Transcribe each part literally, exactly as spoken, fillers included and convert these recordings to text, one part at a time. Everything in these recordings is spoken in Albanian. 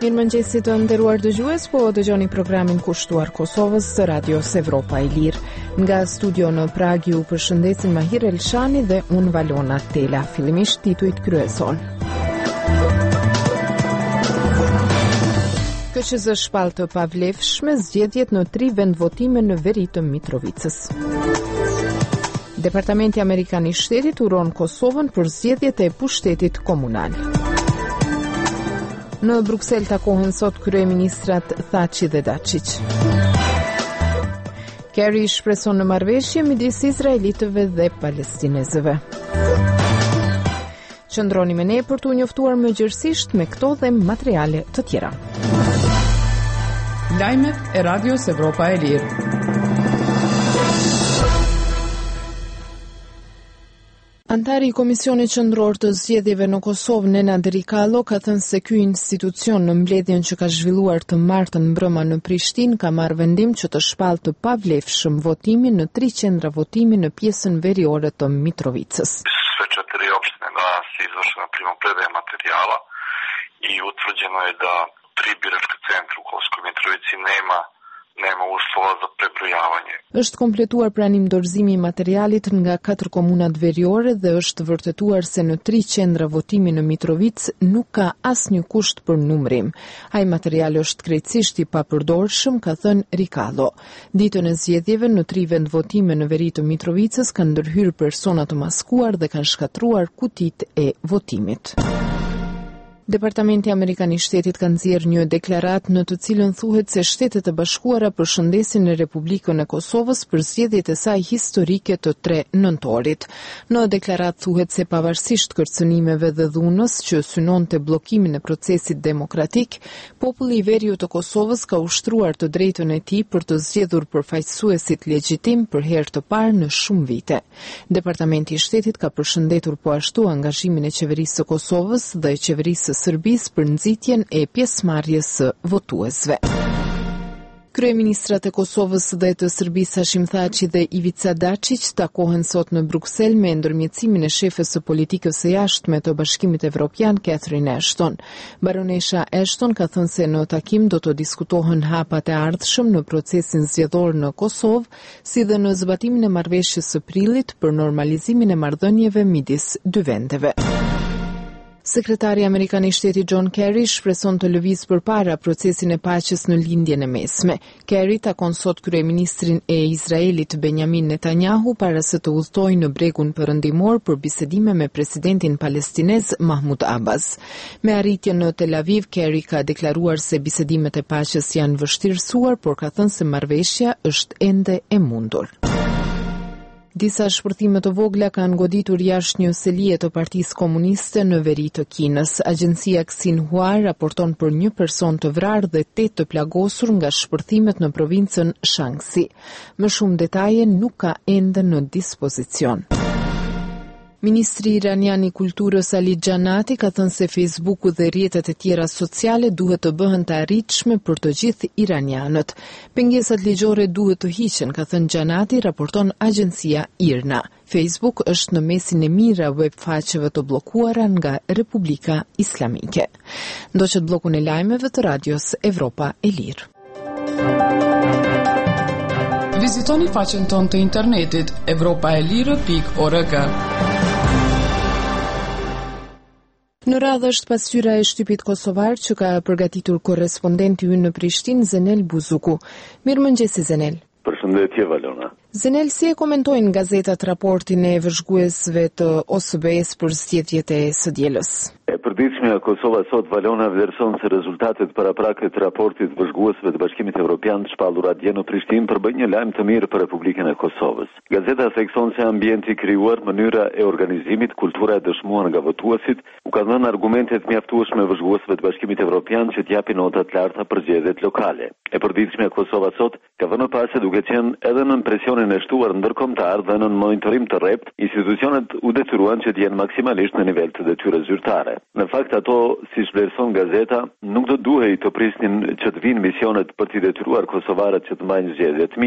Mirëmëngjesi të nderuar dëgjues, po dëgjoni programin kushtuar Kosovës së Radios Evropa e Lirë. Nga studio në Prag ju përshëndesin Mahir Elshani dhe unë Valona Tela. Fillimisht titujt kryesor. K Q Z shpall të pavlefshme zgjedhjet në tri vendvotime në veri të Mitrovicës. Departamenti Amerikan i Shtetit uron Kosovën për zgjedhjet e pushtetit komunal. Në Bruksel takohen sot kryeministrat Thaçi dhe Dačić. Kerry shpreson në marrëveshje midis izraelitëve dhe palestinezëve. Qëndroni me ne për t'u njoftuar më gjërësisht me këto dhe materiale të tjera. Lajmet e Radios Evropa e Lirë. Antari i Komisionit Qendror të Zgjedhjeve në Kosovë, Nena Derikalo, ka thënë se ky institucion në mbledhjen që ka zhvilluar të martën mbrëma në Prishtinë ka marrë vendim që të shpallë të pavlefshëm votimin në tri qendra votimi në pjesën veriore të Mitrovicës. Sve četiri opštine danas je izvršena primopredaja materijala i utvrđeno je da tri biračka centra u Kosovskoj Mitrovici nema nema uslova za prebrojavanje. Është kompletuar pranim dorëzimi i materialit nga katër komunat veriore dhe është vërtetuar se në tri qendra votimi në Mitrovicë nuk ka asnjë kusht për numërim. Ai material është krejtësisht i papërdorshëm, ka thënë Rikalo. Ditën e zgjedhjeve në tri vendvotime në veri të Mitrovicës kanë ndërhyrë persona të maskuar dhe kanë shkatruar kutitë e votimit. Departamenti Amerikan i Shtetit ka nxjerrë një deklaratë në të cilën thuhet se Shtetet e Bashkuara përshëndesin në Republikën e Kosovës për zgjedhjet e saj historike të tre nëntorit. Në deklaratë thuhet se pavarësisht kërcënimeve dhe dhunës që synonte bllokimin e procesit demokratik, populli i veriut të Kosovës ka ushtruar të drejtën e tij për të zgjedhur përfaqësuesit legjitim për herë të parë në shumë vite. Departamenti i Shtetit ka përshëndetur po ashtu angazhimin e qeverisë së Kosovës dhe qeverisë së Serbisë për nxitjen e pjesëmarrjes së votuesve. Kryeministrat e Kosovës dhe të Serbisë Hashim Thaçi dhe Ivica Dačić takohen sot në Bruksel me ndërmjetësimin e shefes së politikës së jashtme të Bashkimit Evropian Catherine Ashton. Baronesha Ashton ka thënë se në takim do të diskutohen hapat e ardhshëm në procesin zgjedhor në Kosovë, si dhe në zbatimin e marrëveshjes së prillit për normalizimin e marrëdhënieve midis dy vendeve. Sekretari Amerikan i Shtetit John Kerry shpreson të lëvizë përpara procesin e paqes në lindjen e mesme. Kerry takon sot kryeministrin e Izraelit Benjamin Netanyahu para se të udhtojë në bregun perëndimor për bisedime me presidentin palestinez Mahmud Abbas. Me arritjen në Tel Aviv, Kerry ka deklaruar se bisedimet e paqes janë vështirësuar, por ka thënë se marrëveshja është ende e mundur. Disa shpërthime të vogla kanë goditur jashtë një selie të Partisë Komuniste në veri të Kinës. Agjencia Xinhua raporton për një person të vrarë dhe tetë të plagosur nga shpërthimet në provincën Shaanxi. Më shumë detaje nuk ka ende në dispozicion. Ministri iranian i kulturës Ali Xhanati ka thënë se Facebooku dhe rrjetet e tjera sociale duhet të bëhen të arritshme për të gjithë iranianët. Pengesat ligjore duhet të hiqen, ka thënë Xhanati, raporton agjencia I R N A. Facebook është në mesin e mira web faqeve të bllokuara nga Republika Islamike. Ndoqët bllokun e lajmeve të Radios Evropa e Lirë. Vizitoni faqen tonë të internetit evropaelire pikë org. Në radhë është pasqyra e shtypit kosovar që ka përgatitur korrespondenti ynë në Prishtinë, Zenel Buzuku. Mirëmëngjesi Zenel. Përshëndetje Valona. Zenel, si e komentojnë gazetat raportin e vëzhguesve të O S B-s për zgjedhjet e së dielës? E përditshmja Kosova sot, Valona, vlerëson se rezultatet paraprake të raportit vëzhguesve të Bashkimit Evropian të shpallura dje në Prishtinë përbën një lajm të mirë për Republikën e Kosovës. Gazeta thekson se ambienti krijuar, mënyra e organizimit, kultura e dëshmuar nga votuesit, u ka dhënë argumentet mjaftueshme vëzhguesve të Bashkimit Evropian që t'japin nota të larta për zgjedhjet lokale. E përditshmja Kosova sot ka vënë pas duke qenë edhe në presionin e shtuar ndërkombëtar dhe në monitorim të rrept, institucionet u detyruan që të jenë maksimalisht në nivel të detyrës zyrtare. Në fakt ato, si vlerëson gazeta, nuk do duhej të prisnin që të vinë misionet për t'i detyruar kosovarët që të mbajnë zgjedhje të mira.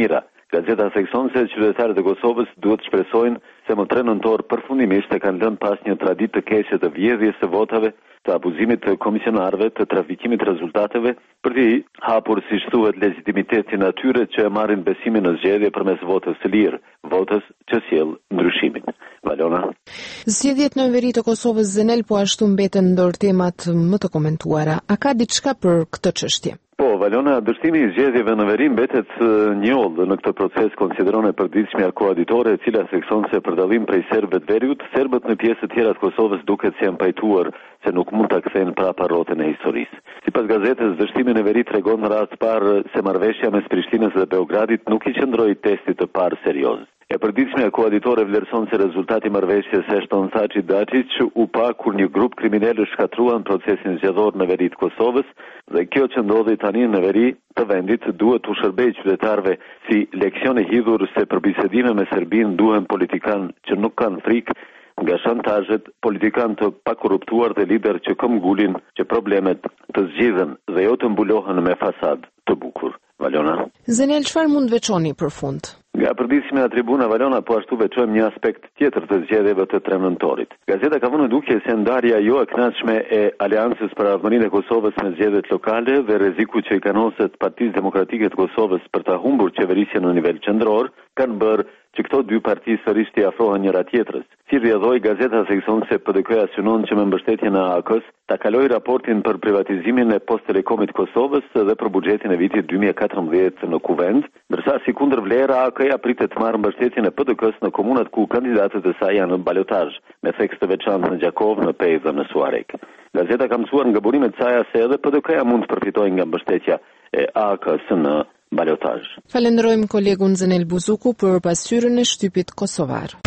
Gazeta thekson se qytetarët e Kosovës duhet të shpresojnë se më tre nëntor përfundimisht e kanë lënë pas një traditë të keqe të vjedhjes së votave, të abuzimit të komisionarëve, të trafikimit të rezultateve, për të hapur, siç thuhet, legitimitetin atyre që e marrin besimin në zgjedhje përmes votës së lirë, votës që sjell ndryshimin. Valona. Zgjedhjet në veri të Kosovës Zenel po ashtu mbeten ndër temat më të komentuara. A ka diçka për këtë çështje? Po, Valona, dështimi i zgjedhjeve në veri mbetet një ollë në këtë proces, konsideron e përditshmja koaditore, e cila thekson se për dallim prej serbëve të veriut, serbët në pjesë të tjera të Kosovës duket se janë pajtuar se nuk mund ta kthejnë prapa rrotën e historisë. Sipas gazetës, dështimi në veri tregon në rast parë se marrëveshja mes Prishtinës dhe Beogradit nuk i qëndroi testit të parë serioz. E përditshmja koaditore vlerëson se rezultati i marrëveshjes Ashton Thaçi Daçiç u pa kur një grup kriminalë shkatruan procesin zgjedhor në veri të Kosovës, dhe kjo që ndodhi tani në veri të vendit duhet të shërbejë qytetarëve si leksion e hidhur se për bisedime me Serbinë duhen politikanë që nuk kanë frikë nga shantazhet, politikanë të pakorruptuar dhe lider që këmbgulin që problemet të zgjidhen dhe jo të mbulohen me fasadë të bukur. Valona. Zenel, çfarë mund veçoni për fund? Nga përditshmja e tribuna Valona, po ashtu veçojmë një aspekt tjetër të zgjedhjeve të tre nëntorit. Gazeta ka vënë duke se ndarja jo e kënaqshme e Aleancës për Ardhmërinë e Kosovës me zgjedhjet lokale dhe rreziku që i kanoset Partisë Demokratike të Kosovës për ta humbur qeverisjen në nivel qendror, kanë bërë që këto dy parti sërish të afrohen njëra tjetrës. Si rrjedhoi gazeta thekson se P D K-ja synon që me mbështetjen e A K-s ta kalojë raportin për privatizimin e Post Telekomit Kosovës dhe për buxhetin e vitit dy mijë e katërmbëdhjetë në kuvend, ndërsa si kundërvlerë A K-ja pritet të marrë mbështetjen e P D K-s në komunat ku kandidatët e saj janë në balotazh, me theks të veçantë në Gjakov, në Pejë dhe në Suarek. Gazeta ka mësuar nga burimet e saj se edhe P D K-ja mund të përfitojë nga mbështetja e A K-s në balotazh. Falenderojmë kolegun Zenel Buzuku për pasqyrën e shtypit kosovar.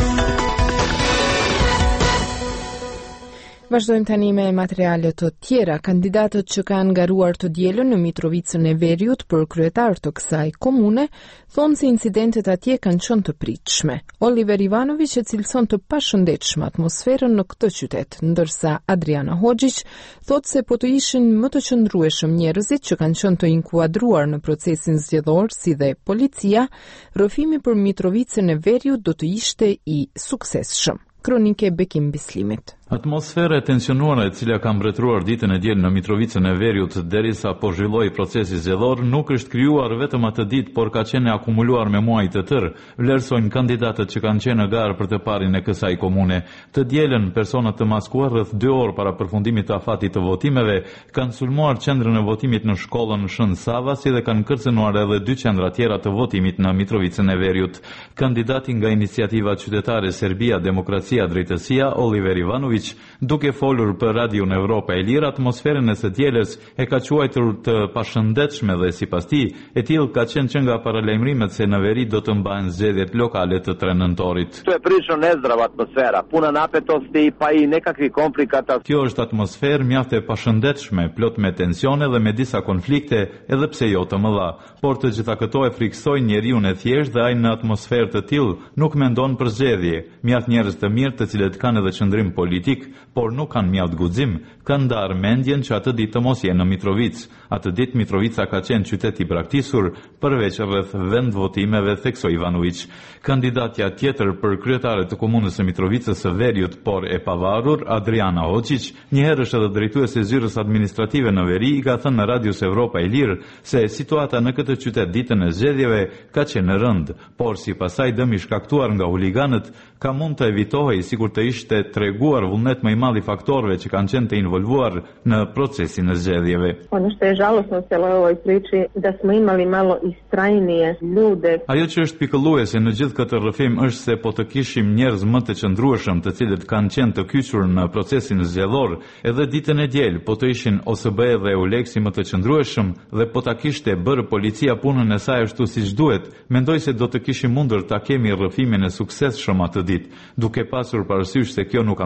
Vazhdojmë tani me materiale të tjera. Kandidatët që kanë garuar të dielën në Mitrovicën e Veriut për kryetar të kësaj komune thonë se incidentet atje kanë qenë të pritshme. Oliver Ivanović e cilëson të pashëndetshme atmosferën në këtë qytet, ndërsa Adriana Hoxhić thotë se po të ishin më të qëndrueshëm njerëzit që kanë qenë të inkuadruar në procesin zgjedhor, si dhe policia, rrëfimi për Mitrovicën e Veriut do të ishte i suksesshëm. Kronike Bekim Bislimit. Atmosfera e tensionuar e cila ka mbretëruar ditën e diel në Mitrovicën e Veriut derisa po zhvilloi procesi zgjedhor nuk është krijuar vetëm atë ditë, por ka qenë akumuluar me muaj të tërë, vlerësojnë kandidatët që kanë qenë në garë për të parin e kësaj komune. Të dielën, persona të maskuar rreth dy orë para përfundimit të afatit të votimeve kanë sulmuar qendrën e votimit në shkollën Shën Sava, si dhe kanë kërcënuar edhe dy qendra tjera të votimit në Mitrovicën e Veriut. Kandidati nga iniciativa qytetare Serbia, Demokracia, Drejtësia, Oliver Ivanović, duke folur për Radion Evropa e Lirë, atmosferën e së dielës e ka quajtur të pashëndetshme dhe sipas tij, e tillë ka qenë që nga paralajmërimet se në veri do të mbahen zgjedhjet lokale të tre nëntorit. To je prilično nezdrava atmosfera, puna napetosti pa i nekakvih konflikata. Kjo është atmosferë mjaft e pashëndetshme, plot me tensione dhe me disa konflikte, edhe pse jo të mëdha, por të gjitha këto e friksojnë njeriu e thjeshtë dhe ai në atmosferë të tillë nuk mendon për zgjedhje. Mjaft njerëz të mirë, të cilët kanë edhe qëndrim politik, por nuk kanë mjaft guxim, kanë ndarë mendjen që atë ditë të mos jenë në Mitrovicë. Atë ditë Mitrovica ka qenë qytet i braktisur, përveç rreth vend votimeve, theksoi Ivanović. Kandidatja tjetër për kryetare të komunës së Mitrovicës së Veriut, por e pavarur, Adriana Hoxhić, një herë është edhe drejtuese e zyrës administrative në Veri, i ka thënë në Radios Evropa e Lirë se situata në këtë qytet ditën e zgjedhjeve ka qenë rënd, por si pasaj dëmi shkaktuar nga huliganët ka mund të evitohej sikur të ishte treguar vullnet më i madh i faktorëve që kanë qenë të involvuar në procesin e zgjedhjeve. Ono što je žalosno u cijeloj ovoj priči da smo imali malo istrajnije ljude. Ajo që është pikëlluese në gjithë këtë rrëfim është se po të kishim njerëz më të qëndrueshëm, të cilët kanë qenë të kyçur në procesin zgjedhor, edhe ditën e diel po të ishin O S B dhe Euleksi më të qëndrueshëm dhe po ta kishte bërë policia punën e saj ashtu siç duhet, mendoj se do të kishim mundur ta kemi rrëfimin e suksesshëm atë ditë. Duke pasur parasysh se kjo nuk ka ndodhur,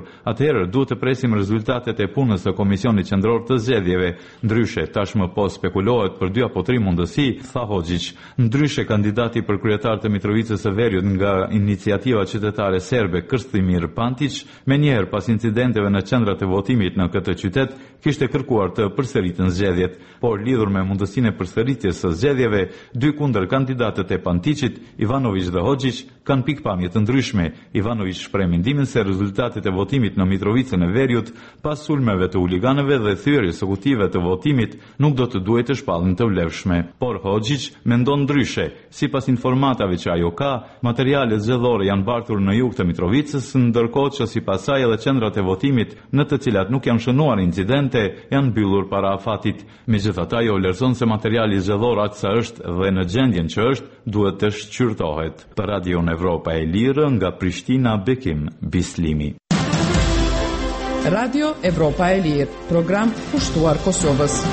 dhjetor, atëherë duhet të presim rezultatet e punës së Komisionit Qendror të Zgjedhjeve. Ndryshe, tashmë po spekulohet për dy apo tri mundësi, tha Hoxhić. Ndryshe, kandidati për kryetar të Mitrovicës së Veriut nga Iniciativa Qytetare Serbe, Krstimir Pantić, menjëherë pas incidenteve në qendrat e votimit në këtë qytet, kishte kërkuar të përsëritën zgjedhjet, por lidhur me mundësinë e përsëritjes së zgjedhjeve, dy kundër kandidatët e Pantićit, Ivanović dhe Hoxhić, kanë pikpamje të ndryshme. Ivanović shpreh mendimin se rezultatet e votimit në Mitrovicën e Veriut, pas sulmeve të huliganëve dhe thyerjes së kutive të votimit, nuk do të duhet të shpallin të vlefshme. Por Hoxhić mendon ndryshe. Sipas informatave që ajo ka, materialet zgjedhore janë bartur në jug të Mitrovicës, ndërkohë që sipas saj edhe qendrat e votimit në të cilat nuk janë shënuar incidente janë mbyllur para afatit. Megjithatë, ajo vlerëson se materiali zgjedhor aq sa është dhe në gjendjen që është duhet të shqyrtohet. Për Radion Evropa e Lirë nga Prishtina, Bekim Bislimi. Radio Evropa e Lirë, program kushtuar Kosovës.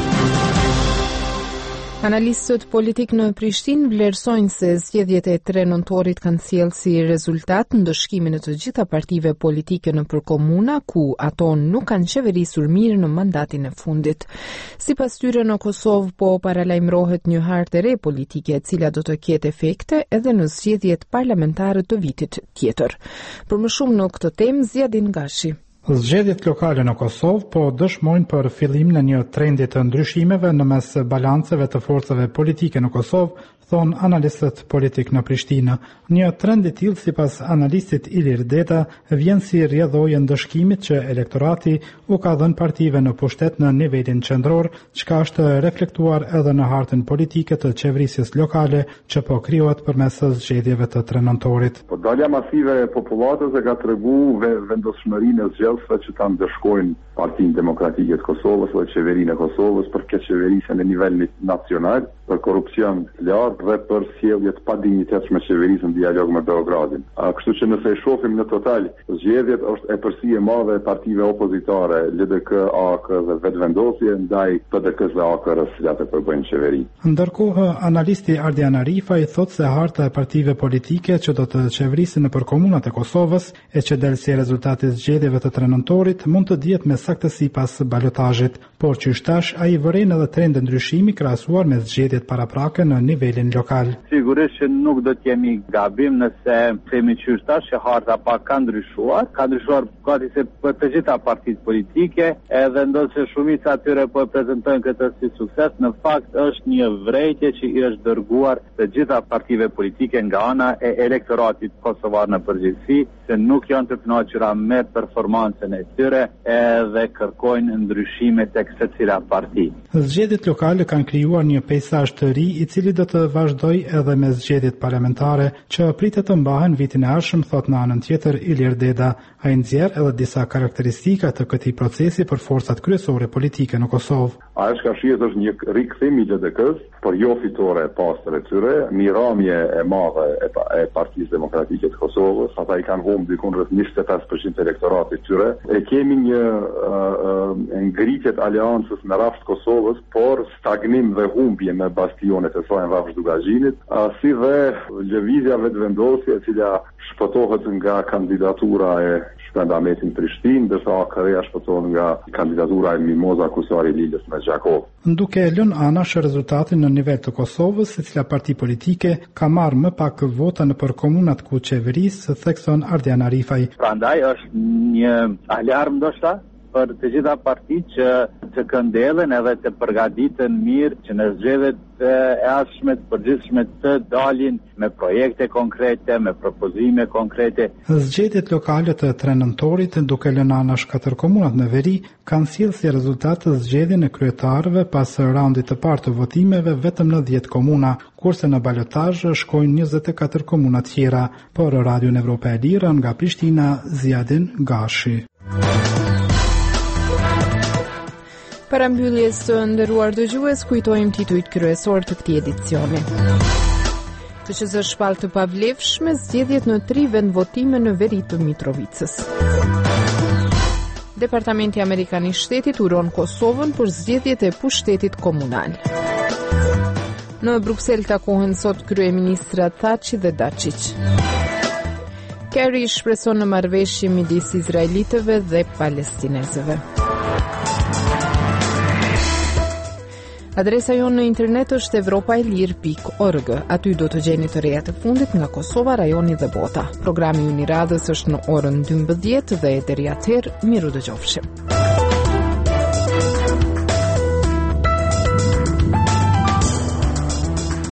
Analistët politik në Prishtinë vlerësojnë se zgjedhjet e tre nëntorit kanë sjellë si rezultat ndëshkimin e të gjitha partive politike nëpër komuna ku ato nuk kanë qeverisur mirë në mandatin e fundit. Sipas tyre, në Kosovë po paralajmërohet një hartë e re politike e cila do të ketë efekte edhe në zgjedhjet parlamentare të vitit tjetër. Për më shumë në këtë temë, Ziadin Gashi. Zgjedhjet lokale në Kosovë po dëshmojnë për fillim në një trendi të ndryshimeve në mes balanceve të forcave politike në Kosovë, thon analistët politik në Prishtinë. Një trend i tillë, sipas analistit Ilir Deta, vjen si rrjedhojë ndëshkimit që elektorati u ka dhënë partive në pushtet në nivelin qendror, çka është reflektuar edhe në hartën politike të qeverisjes lokale që po krijohet përmes zgjedhjeve të tre nëntorit. Po dalja masive e popullatës e ka treguar vendosmërinë e zgjedhësve që ta ndëshkojnë Partinë Demokratike të Kosovës dhe qeverinë e Kosovës për këtë qeverisje në nivel nacional, për korrupsion larg dhe për sjellje të padinjitetshme qeverisë në dialog me Beogradin. A, kështu që nëse e shohim në total, zgjedhjet është e përsi e madhe e partive opozitare, L D K, A K dhe vetvendosje ndaj P D K-s dhe A K R-s që atë përbëjnë qeveri. Ndërkohë, analisti Ardian Arifaj thotë se harta e partive politike që do të qeverisin nëpër komunat e Kosovës e që del si rezultati zgjedhjeve të tre nëntorit mund të dihet me saktësi pas balotazhit, por që shtash ai vëren edhe trend ndryshimi krahasuar me zgjedhjet paraprake në nivelin lokal. Sigurisht që nuk do të jemi gabim nëse themi që shtash që harta pak ka ndryshuar, ka ndryshuar gati se për të gjitha partitë politike, edhe ndoshta shumica atyre po e prezantojnë këtë si sukses, në fakt është një vrejtje që i është dërguar të gjitha partive politike nga ana e elektoratit kosovar në përgjithësi, se nuk janë të kënaqura me performancën e tyre edhe kërkojnë ndryshime tek secila parti. Zgjedhjet lokale kanë krijuar një peizazh të ri i cili do të vazhdojë edhe me zgjedhjet parlamentare që pritet të mbahen vitin e ardhshëm, thot në anën tjetër Ilir Deda. Ai nxjerr edhe disa karakteristika të këtij procesi për forcat kryesore politike në Kosovë. Ajo që ka shihet është një rikthim i L D K-s, por jo fitore e pastër e tyre, një ramje e madhe e, e Partisë Demokratike të Kosovës, ata i kanë humbur diku rreth njëzet e pesë përqind të elektoratit tyre. E kemi një uh, uh, ngritje të aleancës në rrafsh të Kosovës, por stagnim dhe humbje me bastionet e saj në rrafsh Dugazhinit, uh, si dhe lëvizja vetvendosje e cila shpëtohet nga kandidatura e Shpëndametin Prishtinë, ndërsa A K R-ja shpëtohet nga kandidatura e Mimoza Kusari Lilës me Gjakov. Duke lënë anash rezultatin në nivel të Kosovës, secila parti politike ka marrë më pak vota nëpër komunat ku qeverisë, thekson Ardian Arifaj. Prandaj është një alarm ndoshta për të gjitha partitë që të këndellen edhe të përgatiten mirë që në zgjedhjet e ardhshme të përgjithshme të dalin me projekte konkrete, me propozime konkrete. Zgjedhjet lokale të tre nëntorit, duke lënë anash katër komunat në veri, kanë sjellë si rezultat zgjedhjen e kryetarëve pas raundit të parë të votimeve vetëm në dhjetë komuna, kurse në balotazh shkojnë njëzet e katër komuna tjera. Për Radion Evropa e Lirë nga Prishtina, Ziadin Gashi. Para mbylljes të nderuar dëgjues, kujtojmë titujt kryesor të këtij edicioni. K Q Z shpall të pavlefshme zgjedhjet në tri vendvotime në veri të Mitrovicës. Departamenti Amerikan i Shtetit uron Kosovën për zgjedhjet e pushtetit komunal. Në Bruksel takohen sot kryeministrat Thaçi dhe Dačić. Kerry shpreson në marrëveshje midis izraelitëve dhe palestinezëve. Adresa jonë në internet është evropaelir pikë org. Aty do të gjeni të reja të fundit nga Kosova, rajoni dhe bota. Programi i Uniradës është në orën dymbëdhjetë dhe deri atëherë miru dëgjofshim.